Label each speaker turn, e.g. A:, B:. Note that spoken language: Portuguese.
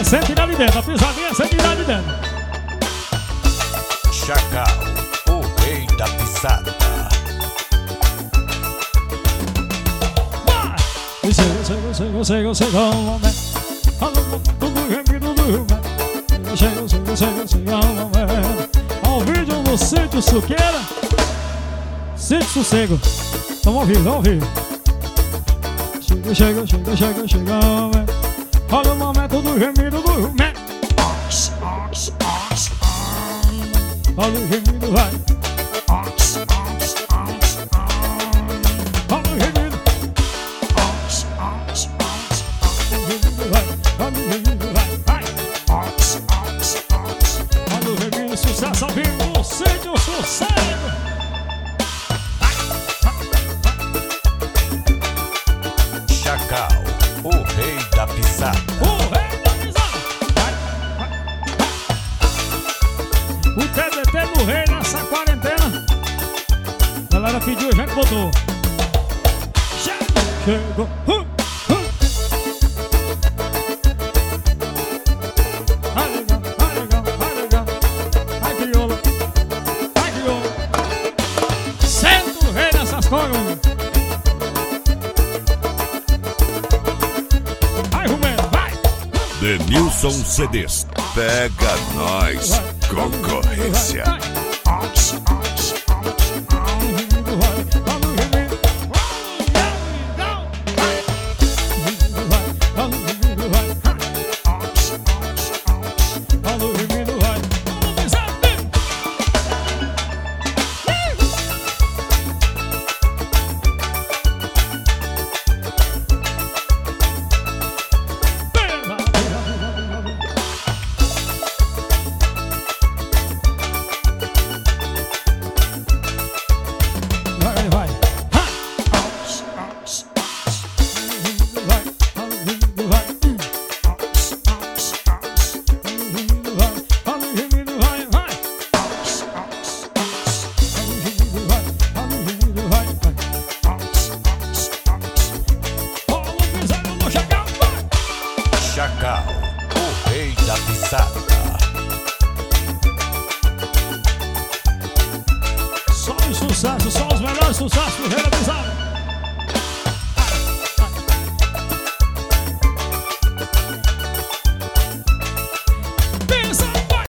A: sente lá de dentro, a pisadinha sente lá de dentro.
B: Chacal, o rei da pisada.
A: Você como é? Tudo gemido do momento. Você como é? Ao vídeo no Sítio Suqueira, Sítio Sossego. Vamos ouvir. Chega, olha o momento do gemido do momento. Olha o gemido, vai. Olha o gemido. Olha o gemido, vai. Olha o gemido, sucesso ao vivo no Sítio Sossego.
B: Chacal, o rei da pisada.
A: O rei da pisada. O TBT do rei nessa quarentena. A galera pediu e a gente botou. Chegou. Vai legal. Vai crioula. Senta o rei nessas coisas.
B: Denilson CDs, pega nós, concorrência. Chacal, o rei da pisada.
A: Só os sucessos, só os melhores sucessos do rei da pisada.